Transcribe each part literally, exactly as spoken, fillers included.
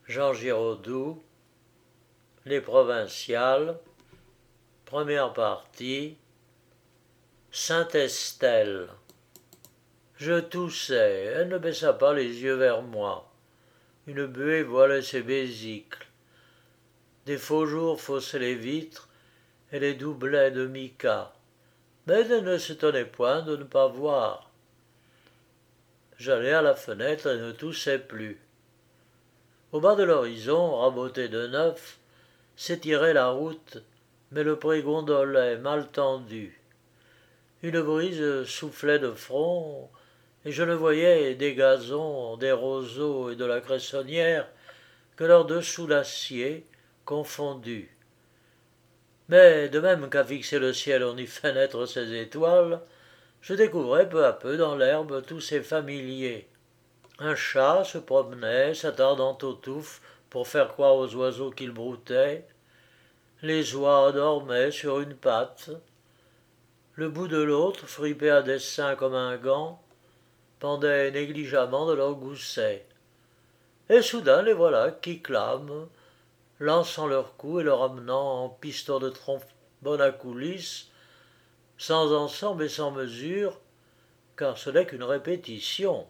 Jean Giraudoux, Les Provinciales, première partie, Sainte-Estelle. Je toussais, elle ne baissa pas les yeux vers moi. Une buée voilait ses besicles. Des faux jours faussaient les vitres et les doublaient de mica. Mais elle ne s'étonnait point de ne pas voir. J'allais à la fenêtre et ne toussais plus. Au bas de l'horizon, raboté de neuf, s'étirait la route, mais le pré gondolait, mal tendu. Une brise soufflait de front, et je ne voyais des gazons, des roseaux et de la cressonnière que leurs dessous d'acier confondus. Mais de même qu'à fixer le ciel on y fait naître ses étoiles, je découvrais peu à peu dans l'herbe tous ces familiers. Un chat se promenait, s'attardant aux touffes pour faire croire aux oiseaux qu'il broutait. Les oies dormaient sur une patte. Le bout de l'autre, fripé à dessein comme un gant, pendait négligemment de leur gousset. Et soudain les voilà qui clament, lançant leurs coups et le ramenant en piston de trombone à coulisses, sans ensemble et sans mesure, car ce n'est qu'une répétition.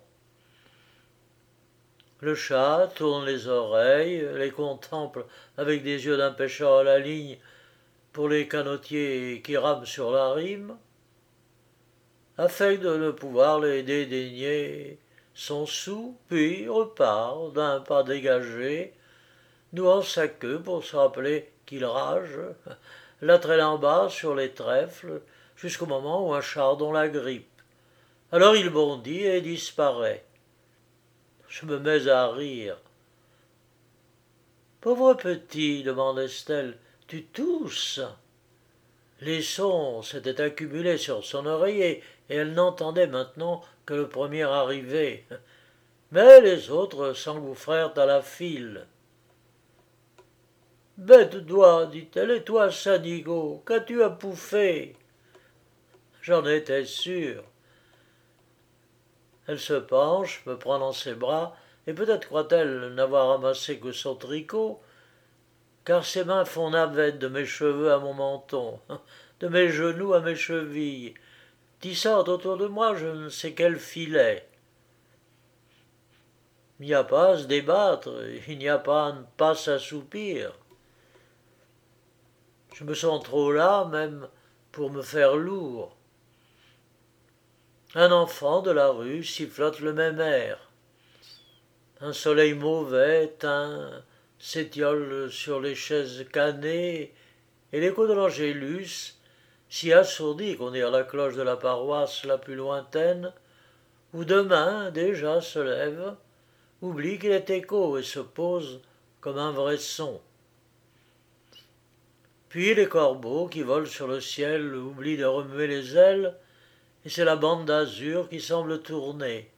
Le chat tourne les oreilles, les contemple avec des yeux d'un pêcheur à la ligne pour les canotiers qui rament sur la rime, affecte de ne pouvoir les dédaigner son sou, puis repart d'un pas dégagé, nouant sa queue pour se rappeler qu'il rage, la traînant bas sur les trèfles, jusqu'au moment où un chardon la grippe. Alors il bondit et disparaît. Je me mets à rire. Pauvre petit, demande Estelle, tu tousses. Les sons s'étaient accumulés sur son oreiller et elle n'entendait maintenant que le premier arrivé. Mais les autres s'engouffrèrent à la file. Bête d'oie, dit-elle, et toi, Sanigo, qu'as-tu à pouffer? J'en étais sûr. Elle se penche, me prend dans ses bras, et peut-être croit-elle n'avoir ramassé que son tricot, car ses mains font navette de mes cheveux à mon menton, de mes genoux à mes chevilles, tissant autour de moi je ne sais quel filet. Il n'y a pas à se débattre, il n'y a pas à ne pas s'assoupir. Je me sens trop là, même, pour me faire lourd. Un enfant de la rue sifflote le même air. Un soleil mauvais, teint, s'étiole sur les chaises cannées, et l'écho de l'Angélus, si assourdi qu'on est à la cloche de la paroisse la plus lointaine, où demain déjà se lève, oublie qu'il est écho et se pose comme un vrai son. Puis les corbeaux qui volent sur le ciel oublient de remuer les ailes, et c'est la bande d'azur qui semble tourner.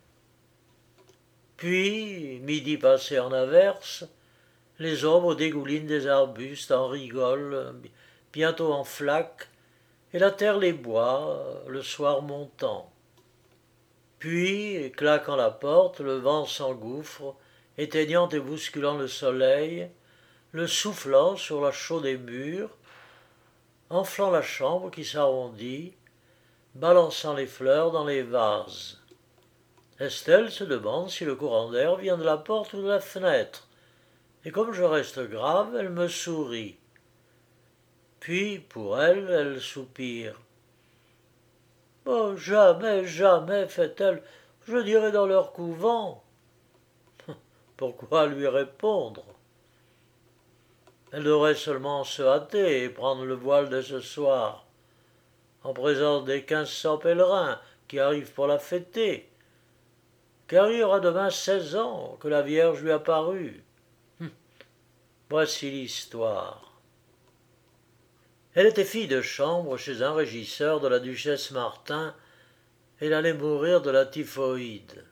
Puis, midi passé en averse, les ombres dégoulinent des arbustes en rigolent, bientôt en flaques, et la terre les boit, le soir montant. Puis, claquant la porte, le vent s'engouffre, éteignant et bousculant le soleil, le soufflant sur la chaux des murs, enflant la chambre qui s'arrondit, balançant les fleurs dans les vases. Estelle se demande si le courant d'air vient de la porte ou de la fenêtre, et comme je reste grave, elle me sourit. Puis, pour elle, elle soupire. Oh, jamais, jamais, fait-elle, je dirai dans leur couvent. Pourquoi lui répondre? Elle devrait seulement se hâter et prendre le voile dès ce soir, en présence des quinze cents pèlerins qui arrivent pour la fêter, car il y aura demain seize ans que la Vierge lui apparut. Hum, voici l'histoire. Elle était fille de chambre chez un régisseur de la duchesse Martin, et elle allait mourir de la typhoïde.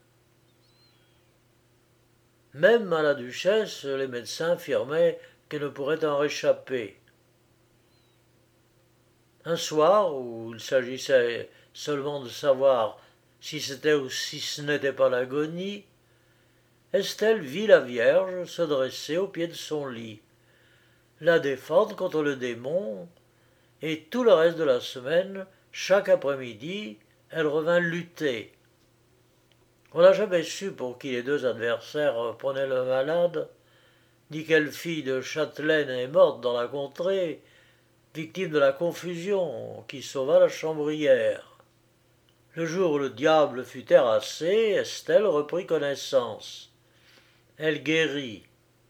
Même à la duchesse, les médecins affirmaient qu'elle ne pourrait en réchapper. Un soir, où il s'agissait seulement de savoir si c'était ou si ce n'était pas l'agonie, Estelle vit la Vierge se dresser au pied de son lit, la défendre contre le démon, et tout le reste de la semaine, chaque après-midi, elle revint lutter. On n'a jamais su pour qui les deux adversaires prenaient le malade, ni quelle fille de châtelaine est morte dans la contrée, victime de la confusion qui sauva la chambrière. Le jour où le diable fut terrassé, Estelle reprit connaissance. Elle guérit.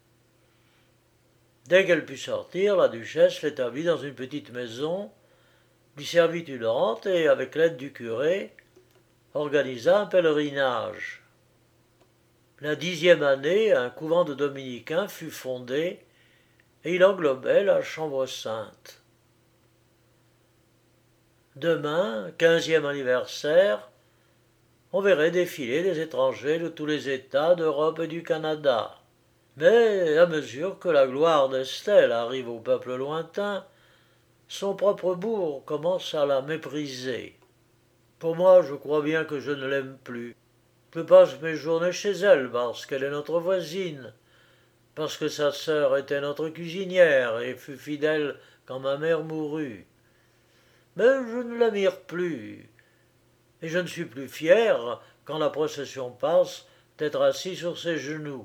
Dès qu'elle put sortir, la duchesse l'établit dans une petite maison, lui servit une rente et, avec l'aide du curé, organisa un pèlerinage. La dixième année, un couvent de dominicains fut fondé et il englobait la Chambre sainte. Demain, quinzième anniversaire, on verrait défiler des étrangers de tous les États d'Europe et du Canada. Mais à mesure que la gloire d'Estelle arrive au peuple lointain, son propre bourg commence à la mépriser. Pour moi, je crois bien que je ne l'aime plus. Je passe mes journées chez elle parce qu'elle est notre voisine, parce que sa sœur était notre cuisinière et fut fidèle quand ma mère mourut. Mais je ne l'admire plus, et je ne suis plus fier, quand la procession passe, d'être assis sur ses genoux.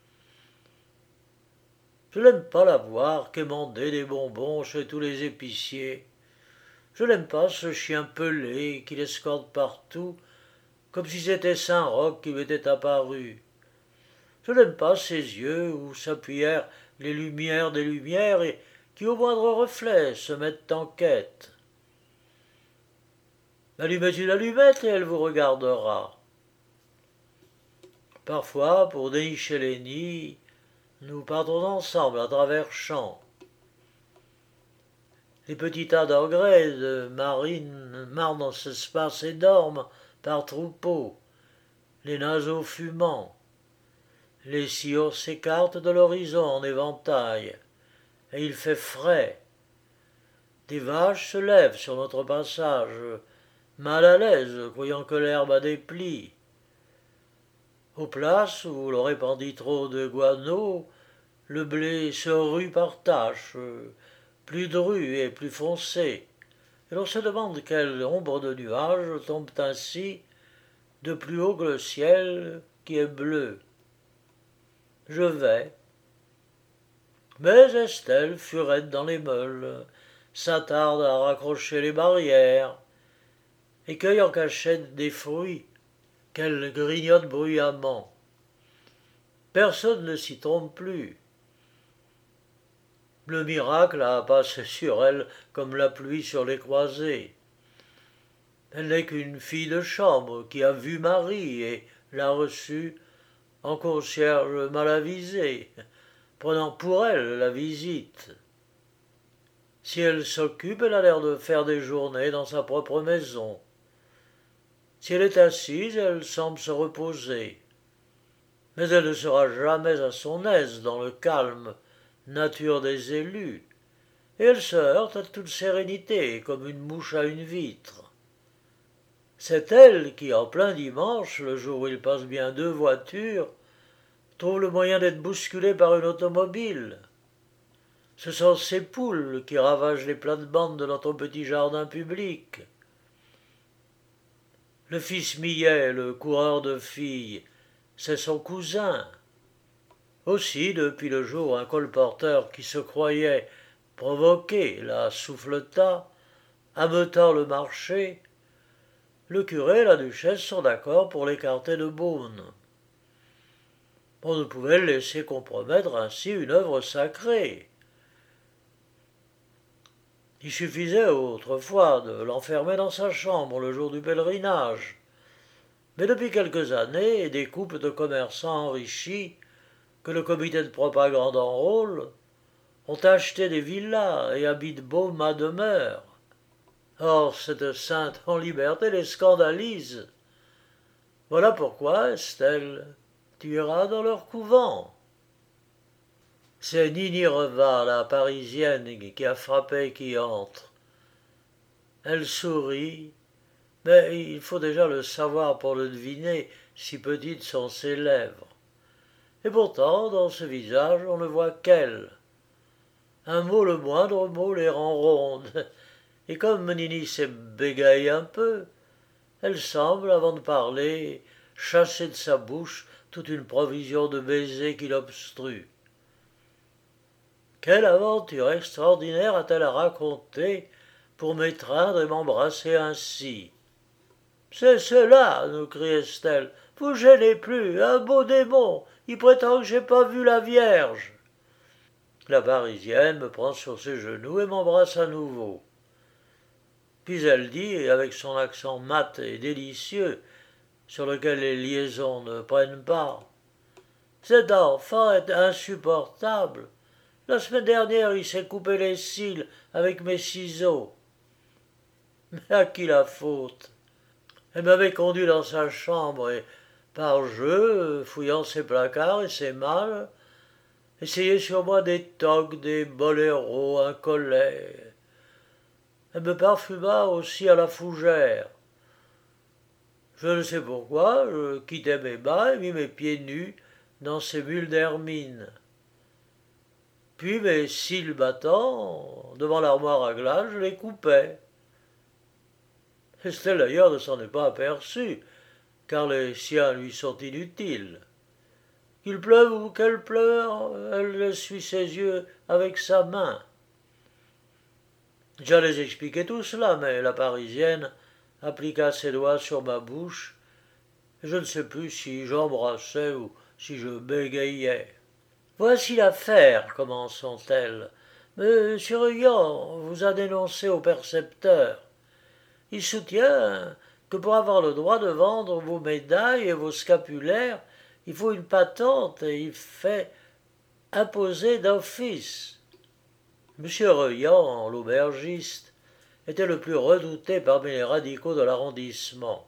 Je n'aime pas la voir quémander des bonbons chez tous les épiciers. Je n'aime pas ce chien pelé qui l'escorte partout, comme si c'était Saint-Roch qui m'était apparu. Je n'aime pas ses yeux où s'appuyèrent les lumières des lumières et qui au moindre reflet se mettent en quête. Allumez une allumette et elle vous regardera. Parfois, pour dénicher les nids, nous partons ensemble à travers champs. Les petits tas d'engrais de marine marrent dans ce espace et dorment par troupeaux, les naseaux fumants. Les sillons s'écartent de l'horizon en éventail, et il fait frais. Des vaches se lèvent sur notre passage, mal à l'aise, croyant que l'herbe a des plis. Aux places où l'on répandit trop de guano, le blé se rue par taches, plus dru et plus foncé, et l'on se demande quelle ombre de nuages tombe ainsi de plus haut que le ciel qui est bleu. Je vais. Mais Estelle, furette dans les meules, s'attarde à raccrocher les barrières, et cueille en cachette des fruits qu'elle grignote bruyamment. Personne ne s'y trompe plus. Le miracle a passé sur elle comme la pluie sur les croisées. Elle n'est qu'une fille de chambre qui a vu Marie et l'a reçue en concierge mal avisé, prenant pour elle la visite. Si elle s'occupe, elle a l'air de faire des journées dans sa propre maison. Si elle est assise, elle semble se reposer. Mais elle ne sera jamais à son aise dans le calme, nature des élus, et elle se heurte à toute sérénité, comme une mouche à une vitre. C'est elle qui, en plein dimanche, le jour où il passe bien deux voitures, trouve le moyen d'être bousculée par une automobile. Ce sont ces poules qui ravagent les plates-bandes de notre petit jardin public. Le fils Millet, le coureur de filles, c'est son cousin. Aussi, depuis le jour où un colporteur qui se croyait provoqué la souffleta, ameutant le marché, le curé et la duchesse sont d'accord pour l'écarter de Beaune. On ne pouvait laisser compromettre ainsi une œuvre sacrée. Il suffisait autrefois de l'enfermer dans sa chambre le jour du pèlerinage. Mais depuis quelques années, des couples de commerçants enrichis, que le comité de propagande enrôle, ont acheté des villas et habitent Beaume à demeure. Or, cette sainte en liberté les scandalise. Voilà pourquoi, Estelle, tu iras dans leur couvent. C'est Nini Reva, la Parisienne, qui a frappé et qui entre. Elle sourit, mais il faut déjà le savoir pour le deviner, si petites sont ses lèvres. Et pourtant, dans ce visage, on ne voit qu'elle. Un mot, le moindre mot, les rend rondes. Et comme Nini s'égaye un peu, elle semble, avant de parler, chasser de sa bouche toute une provision de baisers qui l'obstruent. Quelle aventure extraordinaire a-t-elle à raconter pour m'étreindre et m'embrasser ainsi? C'est cela, nous crie Estelle. Vous gênez plus, un beau démon, il prétend que j'ai pas vu la Vierge. La Parisienne me prend sur ses genoux et m'embrasse à nouveau. Puis elle dit, avec son accent mat et délicieux, sur lequel les liaisons ne prennent pas, « Cet enfant est insupportable. La semaine dernière, il s'est coupé les cils avec mes ciseaux. Mais à qui la faute? Elle m'avait conduit dans sa chambre et, par jeu, fouillant ses placards et ses malles, essayait sur moi des toques, des boléros, un collet. Elle me parfuma aussi à la fougère. Je ne sais pourquoi, je quittai mes bas et mis mes pieds nus dans ces bulles d'hermine. Puis mes cils battants, devant l'armoire à glace, je les coupai. Estelle d'ailleurs ne s'en est pas aperçue, car les siens lui sont inutiles. Qu'il pleuve ou qu'elle pleure, elle essuie ses yeux avec sa main. J'allais expliquer tout cela, mais la Parisienne appliqua ses doigts sur ma bouche, et je ne sais plus si j'embrassais ou si je bégayais. « Voici l'affaire, commençant-elle. Monsieur Ruyant vous a dénoncé au percepteur. Il soutient que pour avoir le droit de vendre vos médailles et vos scapulaires, il faut une patente et il fait imposer d'office. » Monsieur Reuillant, l'aubergiste, était le plus redouté parmi les radicaux de l'arrondissement.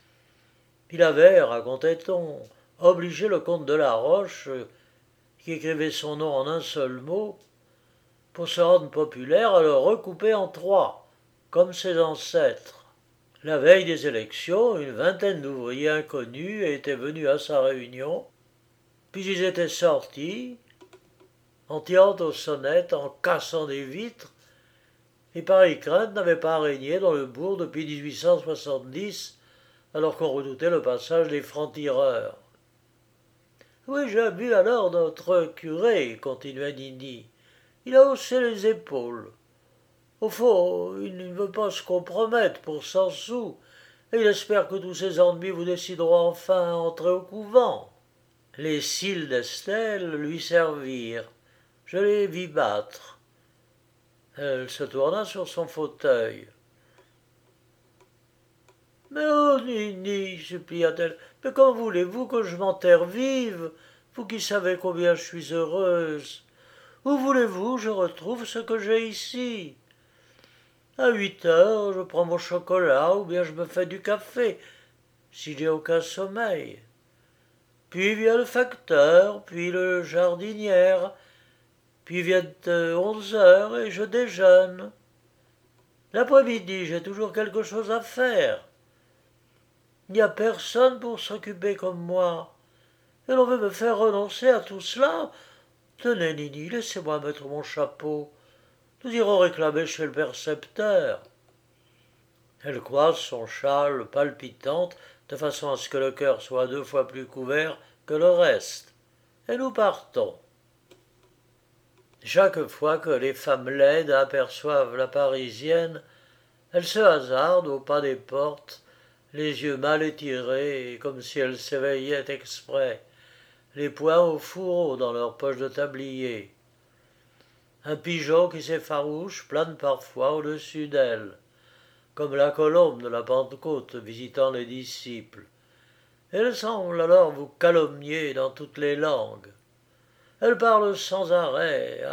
Il avait, racontait-on, obligé le comte de la Roche, qui écrivait son nom en un seul mot, pour se rendre populaire, à le recouper en trois, comme ses ancêtres. La veille des élections, une vingtaine d'ouvriers inconnus étaient venus à sa réunion, puis ils étaient sortis, en tirant aux sonnettes, en cassant des vitres, et pareille crainte n'avait pas régné dans le bourg depuis dix-huit cent soixante-dix, alors qu'on redoutait le passage des francs-tireurs. « Oui, j'ai vu alors notre curé, continua Nini. Il a haussé les épaules. Au fond, il ne veut pas se compromettre pour cent sous, et il espère que tous ses ennemis vous décideront enfin à entrer au couvent. » Les cils d'Estelle lui servirent. Je les vis battre. Elle se tourna sur son fauteuil. « Mais oh, Nini, supplia-t-elle, mais comment voulez-vous que je m'enterre vive, vous qui savez combien je suis heureuse? Où voulez-vous je retrouve ce que j'ai ici? À huit heures, je prends mon chocolat ou bien je me fais du café, si j'ai aucun sommeil. Puis vient le facteur, puis le jardinière, puis viennent onze heures et je déjeune. L'après-midi, j'ai toujours quelque chose à faire. Il n'y a personne pour s'occuper comme moi. Et l'on veut me faire renoncer à tout cela. Tenez, Nini, laissez-moi mettre mon chapeau. Nous irons réclamer chez le percepteur. » Elle croise son châle palpitante de façon à ce que le cœur soit deux fois plus couvert que le reste. Et nous partons. Chaque fois que les femmes laides aperçoivent la Parisienne, elles se hasardent au pas des portes, les yeux mal étirés, comme si elles s'éveillaient exprès, les poings au fourreau dans leur poche de tablier. Un pigeon qui s'effarouche plane parfois au-dessus d'elles, comme la colombe de la Pentecôte visitant les disciples. Elle semble alors vous calomnier dans toutes les langues. Elle parle sans arrêt,